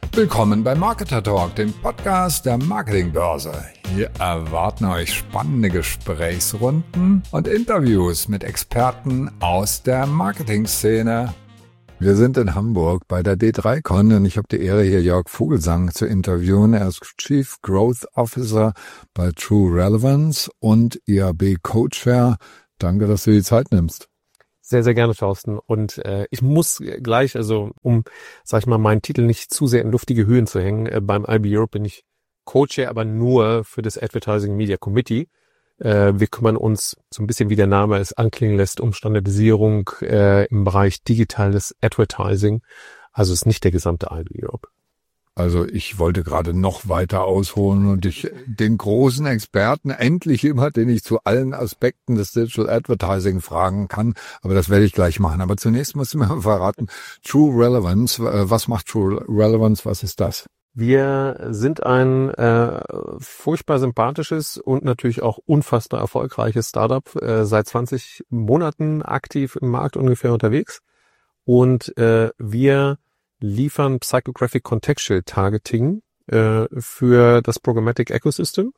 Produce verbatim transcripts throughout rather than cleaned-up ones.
Willkommen bei Marketer Talk, dem Podcast der Marketingbörse. Hier erwarten euch spannende Gesprächsrunden und Interviews mit Experten aus der Marketingszene. Wir sind in Hamburg bei der D drei Con und ich habe die Ehre, hier Jörg Vogelsang zu interviewen. Er ist Chief Growth Officer bei True Relevance und I A B Co-Chair. Danke, dass du die Zeit nimmst. Sehr, sehr gerne, Thorsten. Und äh, ich muss gleich, also um, sag ich mal, meinen Titel nicht zu sehr in luftige Höhen zu hängen, äh, beim I B Europe bin ich Co-Chair, aber nur für das Advertising Media Committee. Äh, wir kümmern uns so ein bisschen, wie der Name es anklingen lässt, um Standardisierung äh, im Bereich digitales Advertising. Also es ist nicht der gesamte I B Europe. Also ich wollte gerade noch weiter ausholen und ich den großen Experten endlich immer, den ich zu allen Aspekten des Digital Advertising fragen kann. Aber das werde ich gleich machen. Aber zunächst musst du mir verraten, True Relevance, was macht True Relevance, was ist das? Wir sind ein äh, furchtbar sympathisches und natürlich auch unfassbar erfolgreiches Startup, äh, seit zwanzig Monaten aktiv im Markt ungefähr unterwegs. Und äh, wir liefern Psychographic Contextual Targeting äh, für das Programmatic Ecosystem.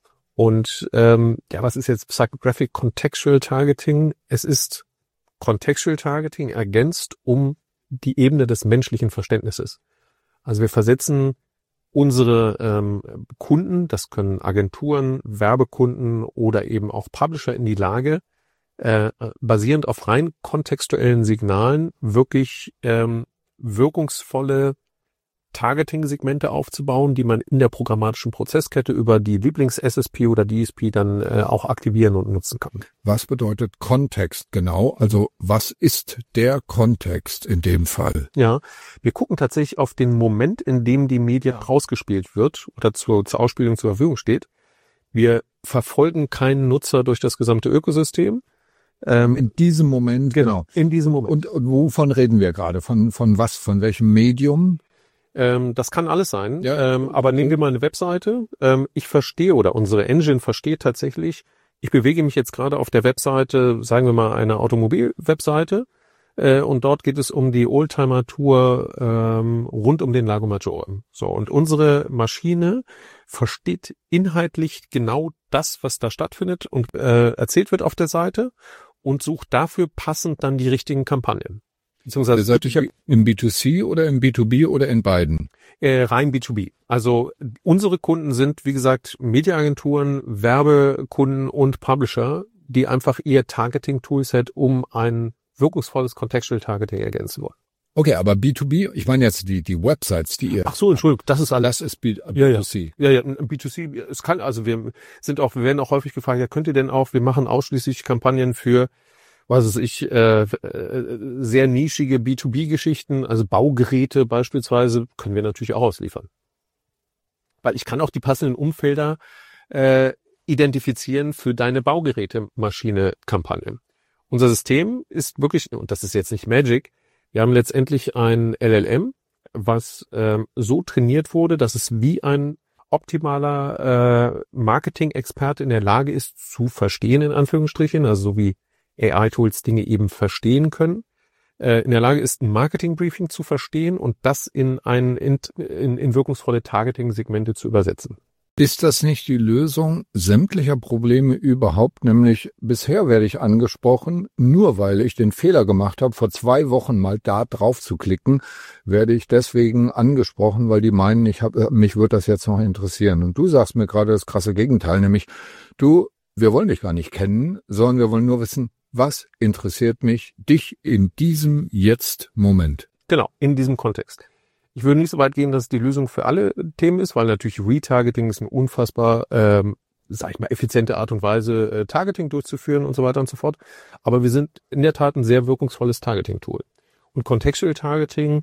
Und ähm, ja, was ist jetzt Psychographic Contextual Targeting? Es ist Contextual Targeting ergänzt um die Ebene des menschlichen Verständnisses. Also wir versetzen unsere ähm, Kunden, das können Agenturen, Werbekunden oder eben auch Publisher, in die Lage, äh, basierend auf rein kontextuellen Signalen wirklich ähm, wirkungsvolle Targeting-Segmente aufzubauen, die man in der programmatischen Prozesskette über die Lieblings-S S P oder D S P dann äh, auch aktivieren und nutzen kann. Was bedeutet Kontext genau? Also was ist der Kontext in dem Fall? Ja, wir gucken tatsächlich auf den Moment, in dem die Media rausgespielt wird oder zur, zur Ausspielung zur Verfügung steht. Wir verfolgen keinen Nutzer durch das gesamte Ökosystem. Ähm, in diesem Moment, genau. In diesem Moment. Und, und wovon reden wir gerade? Von, von was? Von welchem Medium? Ähm, das kann alles sein. Ja. Ähm, aber nehmen wir mal eine Webseite. Ähm, ich verstehe oder unsere Engine versteht tatsächlich, ich bewege mich jetzt gerade auf der Webseite, sagen wir mal eine Automobil-Webseite, äh, und dort geht es um die Oldtimer-Tour ähm, rund um den Lago Maggiore. So, und unsere Maschine versteht inhaltlich genau das, was da stattfindet und äh, erzählt wird auf der Seite und sucht dafür passend dann die richtigen Kampagnen. Beziehungsweise seid ihr im B zwei C oder im B zwei B oder in beiden? Äh, rein B zwei B. Also unsere Kunden sind, wie gesagt, Mediaagenturen, Werbekunden und Publisher, die einfach ihr Targeting-Toolset um ein wirkungsvolles Contextual Targeting ergänzen wollen. Okay, aber B zwei B, ich meine jetzt die die Websites, die ihr... Ach so, Entschuldigung, das ist alles. Das ist B zwei C. Ja, ja, ja, B zwei C, es kann, also wir sind auch, wir werden auch häufig gefragt, ja, könnt ihr denn auch, wir machen ausschließlich Kampagnen für, was weiß ich, äh, sehr nischige B zwei B-Geschichten, also Baugeräte beispielsweise, können wir natürlich auch ausliefern. Weil ich kann auch die passenden Umfelder äh, identifizieren für deine Baugerätemaschine-Kampagne. Unser System ist wirklich, und das ist jetzt nicht Magic, wir haben letztendlich ein L L M, was ähm, so trainiert wurde, dass es wie ein optimaler äh, Marketing-Experte in der Lage ist, zu verstehen, in Anführungsstrichen, also so wie A I-Tools Dinge eben verstehen können, äh, in der Lage ist, ein Marketing-Briefing zu verstehen und das in, ein, in, in, in wirkungsvolle Targeting-Segmente zu übersetzen. Ist das nicht die Lösung sämtlicher Probleme überhaupt? Nämlich bisher werde ich angesprochen, nur weil ich den Fehler gemacht habe, vor zwei Wochen mal da drauf zu klicken, werde ich deswegen angesprochen, weil die meinen, ich hab, mich würde das jetzt noch interessieren. Und du sagst mir gerade das krasse Gegenteil, nämlich du, wir wollen dich gar nicht kennen, sondern wir wollen nur wissen, was interessiert mich, dich in diesem Jetzt-Moment. Genau, in diesem Kontext. Ich würde nicht so weit gehen, dass es die Lösung für alle Themen ist, weil natürlich Retargeting ist eine unfassbar, ähm, sag ich mal, effiziente Art und Weise, äh, Targeting durchzuführen und so weiter und so fort. Aber wir sind in der Tat ein sehr wirkungsvolles Targeting-Tool. Und Contextual Targeting,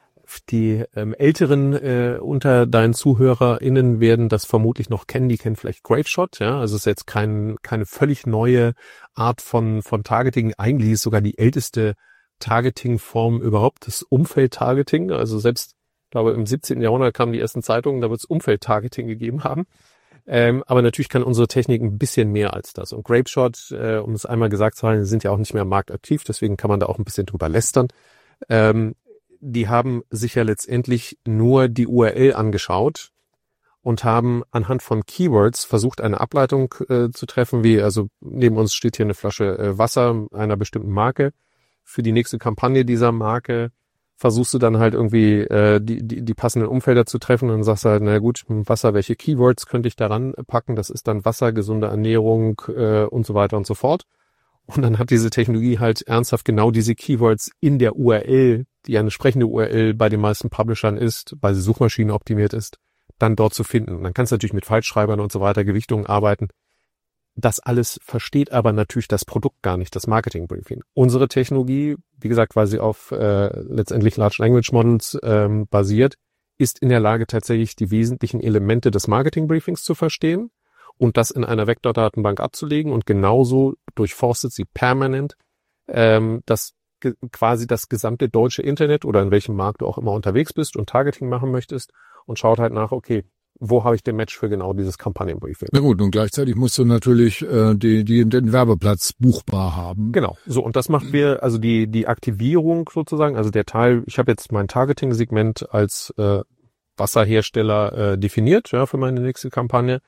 die ähm, Älteren äh, unter deinen ZuhörerInnen werden das vermutlich noch kennen, die kennen vielleicht Grapeshot, ja, also es ist jetzt kein, keine völlig neue Art von, von Targeting, eigentlich ist sogar die älteste Targeting-Form überhaupt, das Umfeld-Targeting, also selbst, ich glaube, im siebzehnten Jahrhundert kamen die ersten Zeitungen, da wird es Umfeld-Targeting gegeben haben. Ähm, aber natürlich kann unsere Technik ein bisschen mehr als das. Und Grapeshot, äh, um es einmal gesagt zu haben, sind ja auch nicht mehr am Markt aktiv, deswegen kann man da auch ein bisschen drüber lästern. Ähm, die haben sich ja letztendlich nur die U R L angeschaut und haben anhand von Keywords versucht, eine Ableitung äh, zu treffen, wie, also neben uns steht hier eine Flasche äh, Wasser einer bestimmten Marke. Für die nächste Kampagne dieser Marke versuchst du dann halt irgendwie äh, die, die, die passenden Umfelder zu treffen und sagst halt, na gut, Wasser, welche Keywords könnte ich daran packen? Das ist dann Wasser, gesunde Ernährung äh, und so weiter und so fort. Und dann hat diese Technologie halt ernsthaft genau diese Keywords in der U R L, die ja eine sprechende U R L bei den meisten Publishern ist, weil sie Suchmaschinen optimiert ist, dann dort zu finden. Und dann kannst du natürlich mit Falschschreibern und so weiter, Gewichtungen arbeiten. Das alles versteht aber natürlich das Produkt gar nicht, das Marketing-Briefing. Unsere Technologie, wie gesagt, weil sie auf äh, letztendlich Large Language Models ähm, basiert, ist in der Lage, tatsächlich die wesentlichen Elemente des Marketing-Briefings zu verstehen und das in einer Vektordatenbank abzulegen. Und genauso durchforstet sie permanent ähm, das ge- quasi das gesamte deutsche Internet oder in welchem Markt du auch immer unterwegs bist und Targeting machen möchtest und schaut halt nach, okay, wo habe ich den Match für genau dieses Kampagnenbriefing? Na gut, und gleichzeitig musst du natürlich äh, die, die, den Werbeplatz buchbar haben. Genau, so, und das machen wir, also die die Aktivierung sozusagen, also der Teil, ich habe jetzt mein Targeting-Segment als äh, Wasserhersteller äh, definiert, ja, für meine nächste Kampagne.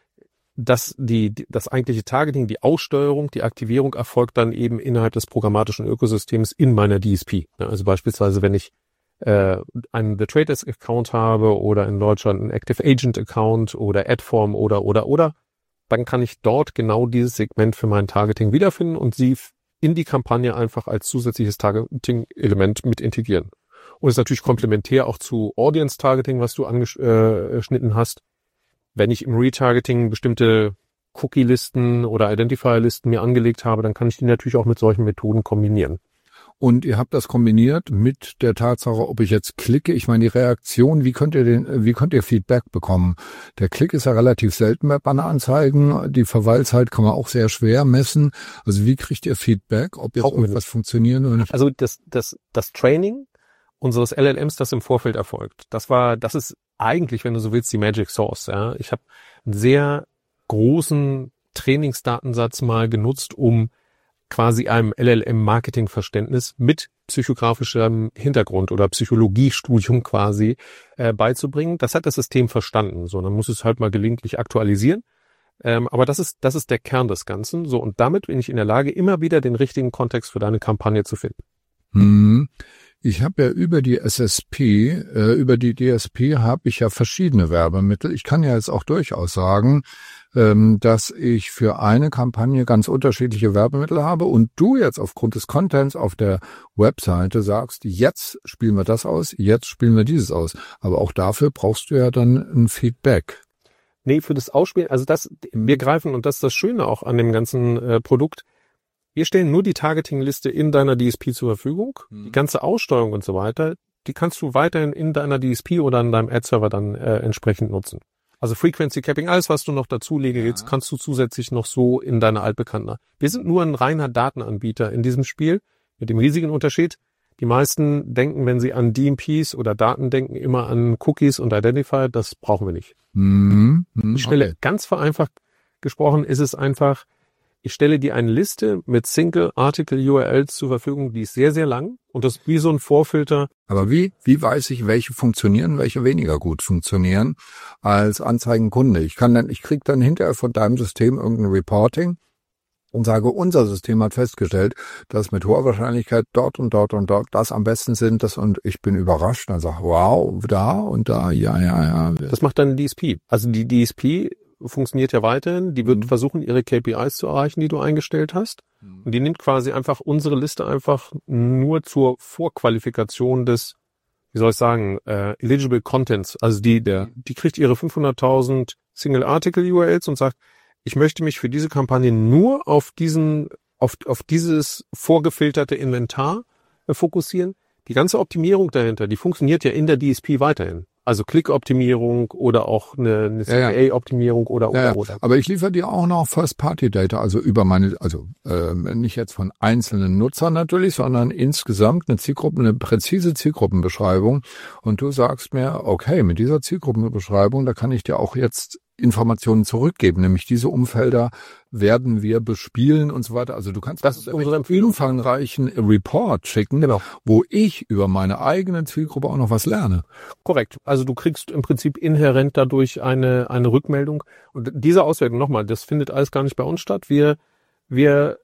Das, die, die, das eigentliche Targeting, die Aussteuerung, die Aktivierung erfolgt dann eben innerhalb des programmatischen Ökosystems in meiner D S P. Ja, also beispielsweise, wenn ich äh, einen The Trade Desk Account habe oder in Deutschland einen Active Agent Account oder Adform oder, oder, oder, dann kann ich dort genau dieses Segment für mein Targeting wiederfinden und sie in die Kampagne einfach als zusätzliches Targeting-Element mit integrieren. Und ist natürlich komplementär auch zu Audience Targeting, was du angeschnitten hast. Wenn ich im Retargeting bestimmte Cookie-Listen oder Identifier-Listen mir angelegt habe, dann kann ich die natürlich auch mit solchen Methoden kombinieren. Und ihr habt das kombiniert mit der Tatsache, ob ich jetzt klicke. Ich meine, die Reaktion, wie könnt ihr den, wie könnt ihr Feedback bekommen? Der Klick ist ja relativ selten bei Banneranzeigen. Die Verweilzeit kann man auch sehr schwer messen. Also wie kriegt ihr Feedback, ob jetzt irgendwas funktioniert oder nicht? Also das, das, das Training unseres L L Ms, das im Vorfeld erfolgt, das war, das ist eigentlich, wenn du so willst, die Magic Source. Ja, ich habe einen sehr großen Trainingsdatensatz mal genutzt, um quasi einem L L M-Marketing-Verständnis mit psychografischem Hintergrund oder Psychologiestudium quasi äh, beizubringen. Das hat das System verstanden. So, dann muss es halt mal gelegentlich aktualisieren. Ähm, aber das ist das ist der Kern des Ganzen. So, und damit bin ich in der Lage, immer wieder den richtigen Kontext für deine Kampagne zu finden. Hm. Ich habe ja über die S S P, äh, über die D S P habe ich ja verschiedene Werbemittel. Ich kann ja jetzt auch durchaus sagen, ähm, dass ich für eine Kampagne ganz unterschiedliche Werbemittel habe und du jetzt aufgrund des Contents auf der Webseite sagst, jetzt spielen wir das aus, jetzt spielen wir dieses aus. Aber auch dafür brauchst du ja dann ein Feedback. Nee, für das Ausspielen, also das, wir greifen, und das ist das Schöne auch an dem ganzen äh, Produkt, wir stellen nur die Targeting-Liste in deiner D S P zur Verfügung. Mhm. Die ganze Aussteuerung und so weiter, die kannst du weiterhin in deiner D S P oder in deinem Ad-Server dann äh, entsprechend nutzen. Also Frequency Capping, alles, was du noch dazulegen willst, ja, kannst du zusätzlich noch so in deiner altbekannten. Wir sind nur ein reiner Datenanbieter in diesem Spiel, mit dem riesigen Unterschied. Die meisten denken, wenn sie an D M Ps oder Daten denken, immer an Cookies und Identifier. Das brauchen wir nicht. Mhm. Mhm. Ich stelle, Okay. ganz vereinfacht gesprochen, ist es einfach, ich stelle dir eine Liste mit Single-Article-U R Ls zur Verfügung, die ist sehr, sehr lang und das ist wie so ein Vorfilter. Aber wie, wie weiß ich, welche funktionieren, welche weniger gut funktionieren als Anzeigenkunde? Ich kann dann, ich krieg dann hinterher von deinem System irgendein Reporting und sage, unser System hat festgestellt, dass mit hoher Wahrscheinlichkeit dort und dort und dort das am besten sind, das, und ich bin überrascht, dann sage, wow, da und da, ja, ja, ja. Das macht dann eine D S P. Also die D S P funktioniert ja weiterhin, die wird Mhm. versuchen, ihre K P Is zu erreichen, die du eingestellt hast. Mhm. Und die nimmt quasi einfach unsere Liste einfach nur zur Vorqualifikation des, wie soll ich sagen, äh, eligible Contents. Also die, der, die kriegt ihre fünfhunderttausend Single-Article-U R Ls und sagt, ich möchte mich für diese Kampagne nur auf diesen, auf, auf dieses vorgefilterte Inventar äh, fokussieren. Die ganze Optimierung dahinter, die funktioniert ja in der D S P weiterhin. Also Klickoptimierung oder auch eine, eine C P A-Optimierung oder, oder, Ja, ja. oder. Aber ich liefere dir auch noch First-Party-Data, also über meine, also äh, nicht jetzt von einzelnen Nutzern natürlich, sondern insgesamt eine Zielgruppe, eine präzise Zielgruppenbeschreibung. Und du sagst mir, okay, mit dieser Zielgruppenbeschreibung, da kann ich dir auch jetzt Informationen zurückgeben, nämlich diese Umfelder werden wir bespielen und so weiter. Also du kannst das ist unsere Empfehlung, umfangreichen Report schicken, genau, wo ich über meine eigene Zielgruppe auch noch was lerne. Korrekt. Also du kriegst im Prinzip inhärent dadurch eine eine Rückmeldung. Und diese Auswertung nochmal, das findet alles gar nicht bei uns statt. Wir wir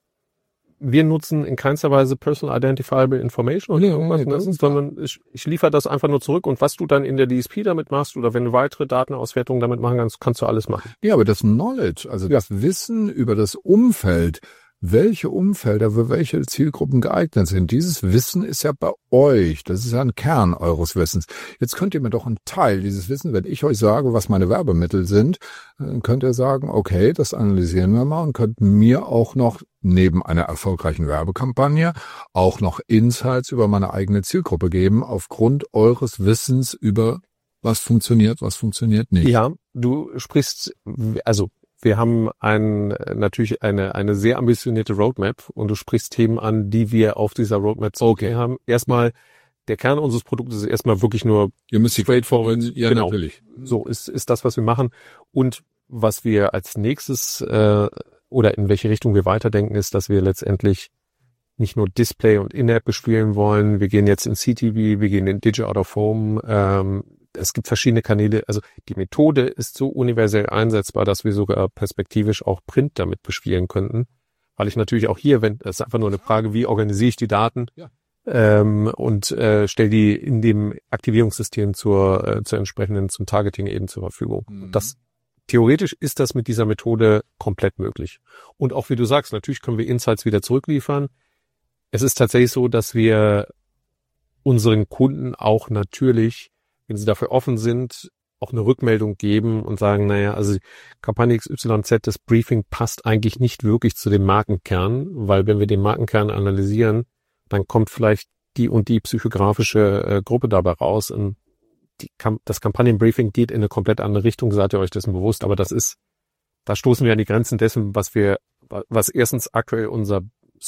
Wir nutzen in keinster Weise Personal Identifiable Information oder Nee, irgendwas, nee, das ne? ist sondern ich, ich liefere das einfach nur zurück und was du dann in der D S P damit machst oder wenn du weitere Datenauswertungen damit machen kannst, kannst du alles machen. Ja, aber das Knowledge, also das Wissen über das Umfeld, welche Umfelder für welche Zielgruppen geeignet sind, dieses Wissen ist ja bei euch. Das ist ja ein Kern eures Wissens. Jetzt könnt ihr mir doch einen Teil dieses Wissens, wenn ich euch sage, was meine Werbemittel sind, dann könnt ihr sagen, okay, das analysieren wir mal und könnt mir auch noch neben einer erfolgreichen Werbekampagne auch noch Insights über meine eigene Zielgruppe geben, aufgrund eures Wissens über was funktioniert, was funktioniert nicht. Ja, du sprichst, also wir haben ein, natürlich eine, eine sehr ambitionierte Roadmap und du sprichst Themen an, die wir auf dieser Roadmap so okay haben. Erstmal, der Kern unseres Produktes ist erstmal wirklich nur Ihr müsst straightforward, ja, genau, natürlich. So ist, ist das, was wir machen. Und was wir als nächstes, äh, oder in welche Richtung wir weiterdenken, ist, dass wir letztendlich nicht nur Display und In-App bespielen wollen. Wir gehen jetzt in C T V, wir gehen in Digital Out of Home, ähm, es gibt verschiedene Kanäle, also die Methode ist so universell einsetzbar, dass wir sogar perspektivisch auch Print damit bespielen könnten, weil ich natürlich auch hier, wenn das ist einfach nur eine Frage, wie organisiere ich die Daten ja. ähm, und äh, stelle die in dem Aktivierungssystem zur äh, zur entsprechenden zum Targeting eben zur Verfügung. Mhm. Das theoretisch ist das mit dieser Methode komplett möglich. Und auch wie du sagst, natürlich können wir Insights wieder zurückliefern. Es ist tatsächlich so, dass wir unseren Kunden auch natürlich, wenn sie dafür offen sind, auch eine Rückmeldung geben und sagen, naja, also Kampagne X Y Z, das Briefing passt eigentlich nicht wirklich zu dem Markenkern, weil wenn wir den Markenkern analysieren, dann kommt vielleicht die und die psychografische äh, Gruppe dabei raus und die, das Kampagnenbriefing geht in eine komplett andere Richtung, seid ihr euch dessen bewusst, aber das ist, da stoßen wir an die Grenzen dessen, was wir, was erstens aktuell unser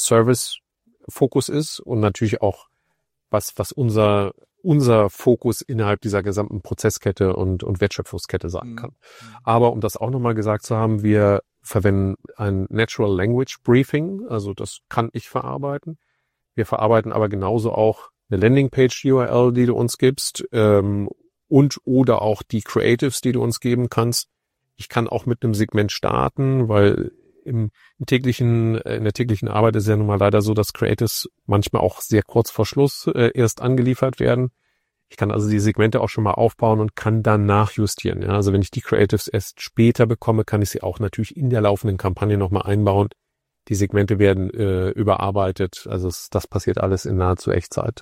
Service-Fokus ist und natürlich auch was, was unser unser Fokus innerhalb dieser gesamten Prozesskette und, und Wertschöpfungskette sein kann. Aber um das auch nochmal gesagt zu haben, wir verwenden ein Natural Language Briefing, also das kann ich verarbeiten. Wir verarbeiten aber genauso auch eine Landingpage-U R L, die du uns gibst, ähm, und oder auch die Creatives, die du uns geben kannst. Ich kann auch mit einem Segment starten, weil im, im täglichen, in der täglichen Arbeit ist ja nun mal leider so, dass Creatives manchmal auch sehr kurz vor Schluss äh, erst angeliefert werden. Ich kann also die Segmente auch schon mal aufbauen und kann dann nachjustieren. Ja? Also wenn ich die Creatives erst später bekomme, kann ich sie auch natürlich in der laufenden Kampagne nochmal einbauen. Die Segmente werden äh, überarbeitet. Also es, das passiert alles in nahezu Echtzeit.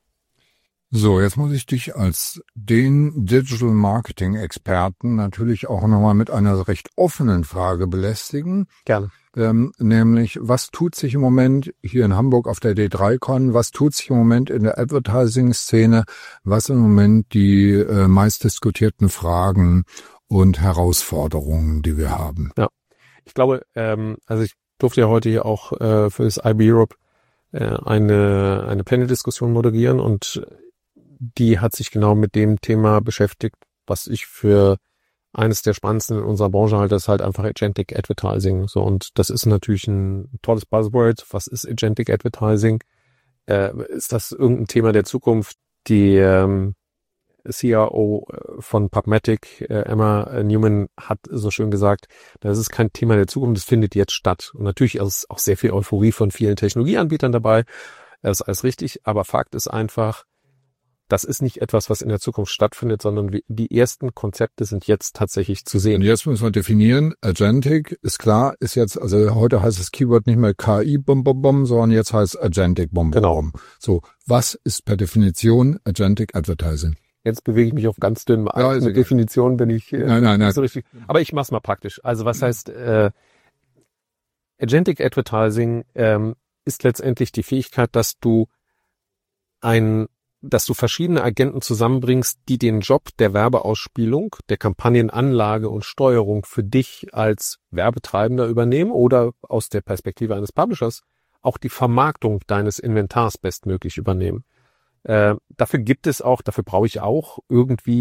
So, jetzt muss ich dich als den Digital Marketing Experten natürlich auch nochmal mit einer recht offenen Frage belästigen. Gerne. Ähm, nämlich, was tut sich im Moment hier in Hamburg auf der D drei Con, was tut sich im Moment in der Advertising-Szene, was im Moment die äh, meistdiskutierten Fragen und Herausforderungen, die wir haben? Ja, ich glaube, ähm, also ich durfte ja heute hier auch äh, für das I B Europe äh, eine, eine Panel-Diskussion moderieren und die hat sich genau mit dem Thema beschäftigt, was ich für eines der spannendsten in unserer Branche halte, ist halt einfach Agentic Advertising. So, und das ist natürlich ein tolles Buzzword. Was ist Agentic Advertising? Äh, ist das irgendein Thema der Zukunft? Die ähm, C R O von PubMatic, äh, Emma Newman, hat so schön gesagt, das ist kein Thema der Zukunft, das findet jetzt statt. Und natürlich ist auch sehr viel Euphorie von vielen Technologieanbietern dabei. Das ist alles richtig. Aber Fakt ist einfach, das ist nicht etwas, was in der Zukunft stattfindet, sondern die ersten Konzepte sind jetzt tatsächlich zu sehen. Und jetzt müssen wir definieren, Agentic ist klar, ist jetzt, also heute heißt das Keyword nicht mehr K I bom bom bom, sondern jetzt heißt Agentic bom bom bom. Genau. So, was ist per Definition Agentic Advertising? Jetzt bewege ich mich auf ganz dünnem Eis. Ja, also mit Definition bin ich äh, nein, nein, nein. nicht so richtig. Aber ich mach's mal praktisch. Also was heißt äh, Agentic Advertising ähm, ist letztendlich die Fähigkeit, dass du ein dass du verschiedene Agenten zusammenbringst, die den Job der Werbeausspielung, der Kampagnenanlage und Steuerung für dich als Werbetreibender übernehmen oder aus der Perspektive eines Publishers auch die Vermarktung deines Inventars bestmöglich übernehmen. Äh, dafür gibt es auch, dafür brauche ich auch irgendwie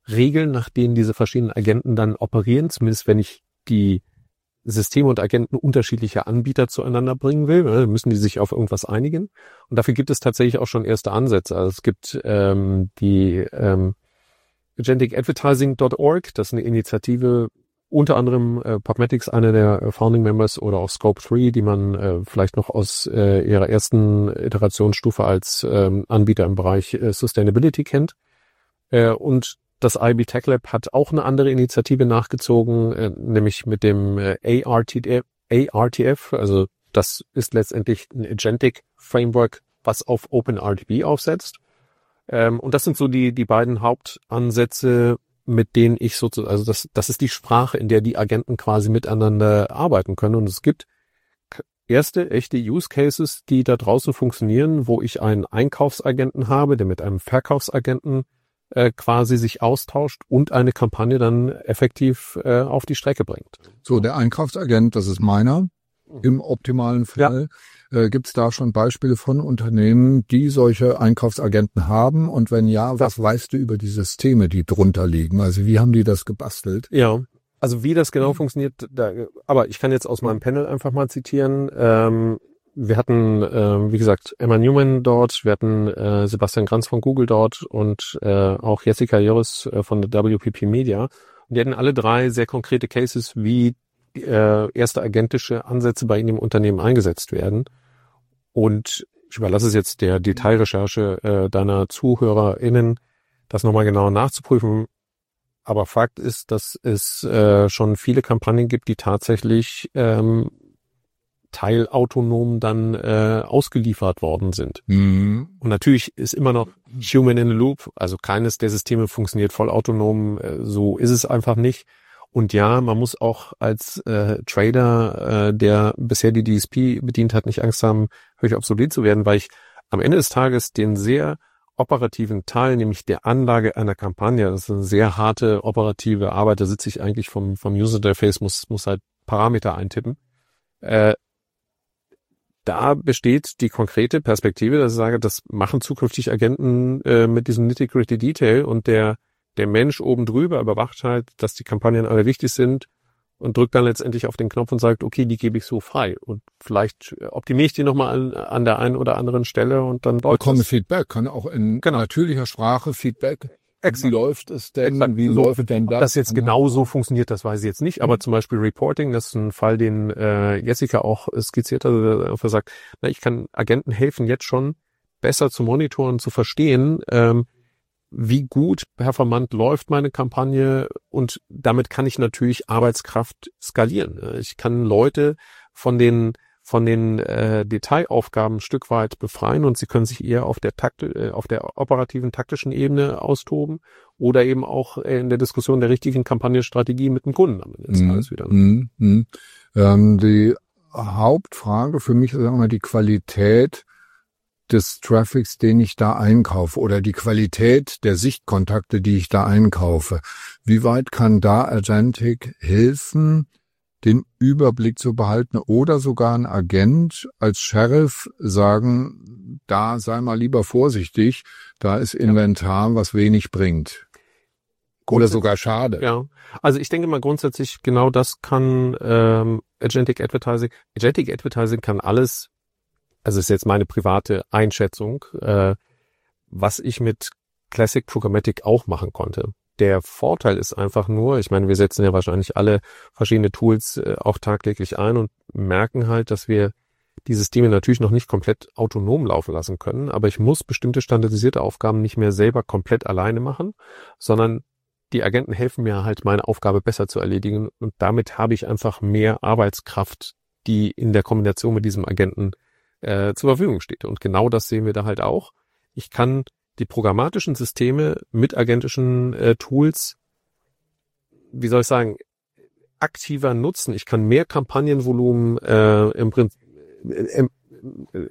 Regeln, nach denen diese verschiedenen Agenten dann operieren, zumindest wenn ich die Systeme und Agenten unterschiedlicher Anbieter zueinander bringen will, ne, müssen die sich auf irgendwas einigen. Und dafür gibt es tatsächlich auch schon erste Ansätze. Also es gibt ähm, die ähm, agentic advertising dot org, das ist eine Initiative, unter anderem äh, PubMatic, einer der äh, Founding Members, oder auch Scope drei, die man äh, vielleicht noch aus äh, ihrer ersten Iterationsstufe als ähm, Anbieter im Bereich äh, Sustainability kennt. Äh, und das I B Tech Lab hat auch eine andere Initiative nachgezogen, äh, nämlich mit dem äh, A R T F, also das ist letztendlich ein Agentic Framework, was auf OpenRTB aufsetzt. Ähm, und das sind so die die beiden Hauptansätze, mit denen ich sozusagen, also das das ist die Sprache, in der die Agenten quasi miteinander arbeiten können. Und es gibt erste echte Use Cases, die da draußen funktionieren, wo ich einen Einkaufsagenten habe, der mit einem Verkaufsagenten äh, quasi sich austauscht und eine Kampagne dann effektiv äh, auf die Strecke bringt. So, der Einkaufsagent, das ist meiner. Im optimalen Fall ja. äh, gibt es da schon Beispiele von Unternehmen, die solche Einkaufsagenten haben? Und wenn ja, was weißt du über die Systeme, die drunter liegen? Also wie haben die das gebastelt? Ja, also wie das genau mhm. funktioniert, da, aber ich kann jetzt aus meinem Panel einfach mal zitieren. Ähm, wir hatten, äh, wie gesagt, Emma Newman dort, wir hatten äh, Sebastian Granz von Google dort und äh, auch Jessica Joris äh, von der W P P Media. Und die hatten alle drei sehr konkrete Cases, wie äh, erste agentische Ansätze bei Ihnen im Unternehmen eingesetzt werden. Und ich überlasse es jetzt der Detailrecherche äh, deiner ZuhörerInnen, das nochmal genauer nachzuprüfen. Aber Fakt ist, dass es äh, schon viele Kampagnen gibt, die tatsächlich ähm, teilautonom dann äh, ausgeliefert worden sind. Mhm. Und natürlich ist immer noch Human in the Loop, also keines der Systeme funktioniert vollautonom, äh, so ist es einfach nicht. Und ja, man muss auch als äh, Trader, äh, der bisher die D S P bedient hat, nicht Angst haben, völlig obsolet zu werden, weil ich am Ende des Tages den sehr operativen Teil, nämlich der Anlage einer Kampagne, das ist eine sehr harte operative Arbeit, da sitze ich eigentlich vom vom User Interface, muss muss halt Parameter eintippen. Äh, da besteht die konkrete Perspektive, dass ich sage, das machen zukünftig Agenten äh, mit diesem nitty-gritty Detail und der der Mensch oben drüber überwacht halt, dass die Kampagnen alle wichtig sind und drückt dann letztendlich auf den Knopf und sagt, okay, die gebe ich so frei. Und vielleicht optimiere ich die nochmal an, an der einen oder anderen Stelle und dann läuft bekomme Feedback, kann auch in genau. natürlicher Sprache Feedback. Wie läuft es denn? Exakt. Wie so, läuft denn das? Ob das jetzt genau so funktioniert, das weiß ich jetzt nicht. Aber mhm. zum Beispiel Reporting, das ist ein Fall, den äh, Jessica auch skizziert hat, also er sagt, na, ich kann Agenten helfen, jetzt schon besser zu monitoren, zu verstehen, ähm, wie gut performant läuft meine Kampagne, und damit kann ich natürlich Arbeitskraft skalieren. Ich kann Leute von den von den äh, Detailaufgaben ein Stück weit befreien und sie können sich eher auf der Takt, äh, auf der operativen taktischen Ebene austoben oder eben auch in der Diskussion der richtigen Kampagnenstrategie mit dem Kunden am Ende des Tages wieder. Mm, mm. Ähm, die Hauptfrage für mich ist immer die Qualität des Traffics, den ich da einkaufe, oder die Qualität der Sichtkontakte, die ich da einkaufe. Wie weit kann da Agentic helfen, den Überblick zu behalten, oder sogar ein Agent als Sheriff sagen, da sei mal lieber vorsichtig, da ist Inventar, was wenig bringt. Oder sogar schade. Ja, also ich denke mal grundsätzlich, genau das kann ähm, Agentic Advertising. Agentic Advertising kann alles, also ist jetzt meine private Einschätzung, äh, was ich mit Classic Programmatic auch machen konnte. Der Vorteil ist einfach nur, ich meine, wir setzen ja wahrscheinlich alle verschiedene Tools äh, auch tagtäglich ein und merken halt, dass wir die Systeme natürlich noch nicht komplett autonom laufen lassen können, aber ich muss bestimmte standardisierte Aufgaben nicht mehr selber komplett alleine machen, sondern die Agenten helfen mir halt, meine Aufgabe besser zu erledigen, und damit habe ich einfach mehr Arbeitskraft, die in der Kombination mit diesem Agenten äh, zur Verfügung steht. Und genau das sehen wir da halt auch. Ich kann die programmatischen Systeme mit agentischen äh, Tools, wie soll ich sagen, aktiver nutzen. Ich kann mehr Kampagnenvolumen äh, im Prinzip äh, äh,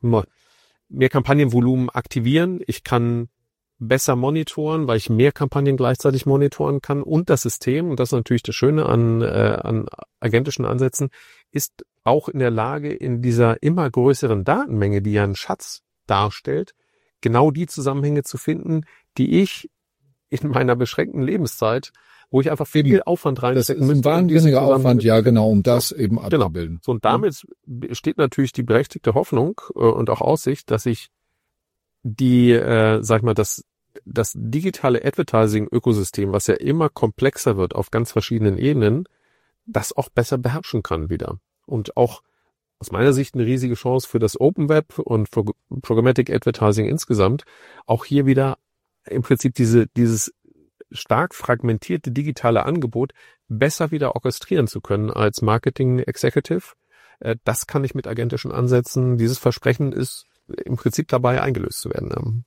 mehr Kampagnenvolumen aktivieren. Ich kann besser monitoren, weil ich mehr Kampagnen gleichzeitig monitoren kann, und das System, und das ist natürlich das Schöne an, äh, an agentischen Ansätzen, ist auch in der Lage, in dieser immer größeren Datenmenge, die ja einen Schatz darstellt, genau die Zusammenhänge zu finden, die ich in meiner beschränkten Lebenszeit, wo ich einfach viel eben. Aufwand reinstecken muss. Das ist ein wahnsinniger Aufwand, ja genau, um das eben abzubilden. Genau. So, und damit steht natürlich die berechtigte Hoffnung äh, und auch Aussicht, dass ich die, äh, sag ich mal, das, das digitale Advertising-Ökosystem, was ja immer komplexer wird auf ganz verschiedenen Ebenen, das auch besser beherrschen kann wieder. Und auch aus meiner Sicht eine riesige Chance für das Open Web und für Programmatic Advertising insgesamt, auch hier wieder im Prinzip diese, dieses stark fragmentierte digitale Angebot besser wieder orchestrieren zu können als Marketing Executive. Das kann ich mit agentischen Ansätzen. Dieses Versprechen ist im Prinzip dabei, eingelöst zu werden.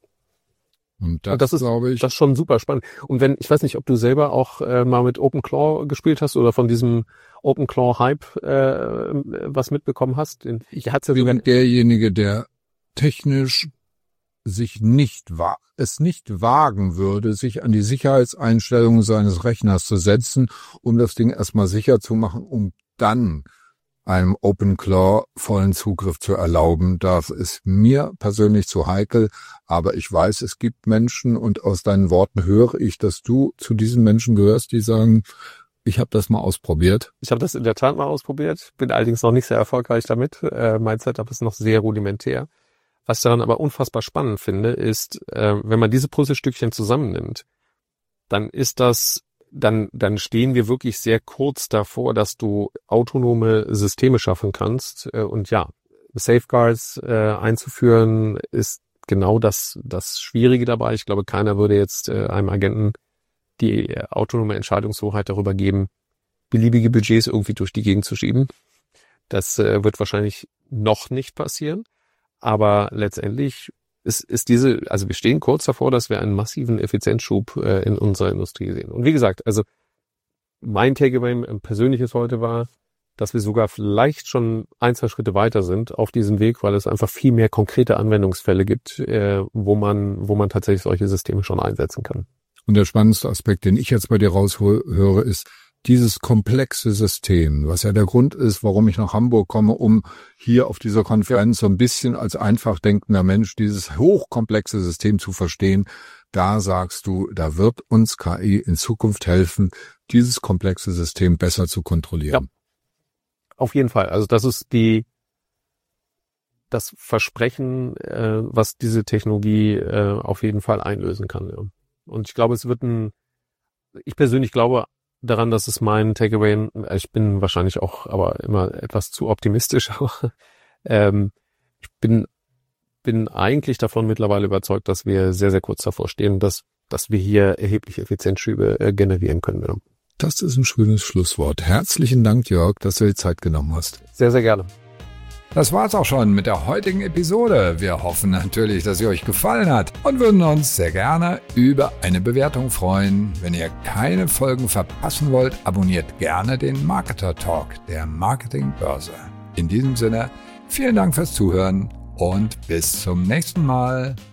Und das, Und das ist, glaube ich, das ist schon super spannend. Und wenn, ich weiß nicht, ob du selber auch äh, mal mit OpenClaw gespielt hast oder von diesem OpenClaw-Hype äh, was mitbekommen hast. Ich hatte sogar derjenige, der technisch sich nicht wa- es nicht wagen würde, sich an die Sicherheitseinstellungen seines Rechners zu setzen, um das Ding erstmal sicher zu machen, um dann einem OpenClaw vollen Zugriff zu erlauben. Das ist mir persönlich zu heikel, aber ich weiß, es gibt Menschen und aus deinen Worten höre ich, dass du zu diesen Menschen gehörst, die sagen, ich habe das mal ausprobiert. Ich habe das in der Tat mal ausprobiert, bin allerdings noch nicht sehr erfolgreich damit. Äh, mein Setup ist noch sehr rudimentär. Was ich daran aber unfassbar spannend finde, ist, äh, wenn man diese Puzzlestückchen zusammennimmt, dann ist das, dann, dann stehen wir wirklich sehr kurz davor, dass du autonome Systeme schaffen kannst. Äh, und ja, Safeguards äh, einzuführen ist genau das, das Schwierige dabei. Ich glaube, keiner würde jetzt äh, einem Agenten die äh, autonome Entscheidungshoheit darüber geben, beliebige Budgets irgendwie durch die Gegend zu schieben. Das äh, wird wahrscheinlich noch nicht passieren. Aber letztendlich ist, ist diese, also wir stehen kurz davor, dass wir einen massiven Effizienzschub äh, in unserer Industrie sehen. Und wie gesagt, also mein Takeaway ein persönliches heute war, dass wir sogar vielleicht schon ein, zwei Schritte weiter sind auf diesem Weg, weil es einfach viel mehr konkrete Anwendungsfälle gibt, äh, wo man, wo man tatsächlich solche Systeme schon einsetzen kann. Und der spannendste Aspekt, den ich jetzt bei dir raushöre, ist dieses komplexe System, was ja der Grund ist, warum ich nach Hamburg komme, um hier auf dieser Konferenz so ein bisschen als einfach denkender Mensch dieses hochkomplexe System zu verstehen. Da sagst du, da wird uns K I in Zukunft helfen, dieses komplexe System besser zu kontrollieren. Ja, auf jeden Fall. Also das ist die das Versprechen, äh, was diese Technologie äh, auf jeden Fall einlösen kann. Ja. Und ich glaube, es wird ein, ich persönlich glaube daran, dass es mein Takeaway, ich bin wahrscheinlich auch aber immer etwas zu optimistisch, aber ähm, ich bin bin eigentlich davon mittlerweile überzeugt, dass wir sehr, sehr kurz davor stehen, dass dass wir hier erhebliche Effizienzschübe äh, generieren können. Ja. Das ist ein schönes Schlusswort. Herzlichen Dank, Jörg, dass du dir Zeit genommen hast. Sehr, sehr gerne. Das war's auch schon mit der heutigen Episode. Wir hoffen natürlich, dass sie euch gefallen hat und würden uns sehr gerne über eine Bewertung freuen. Wenn ihr keine Folgen verpassen wollt, abonniert gerne den Marketer Talk der Marketingbörse. In diesem Sinne, vielen Dank fürs Zuhören und bis zum nächsten Mal.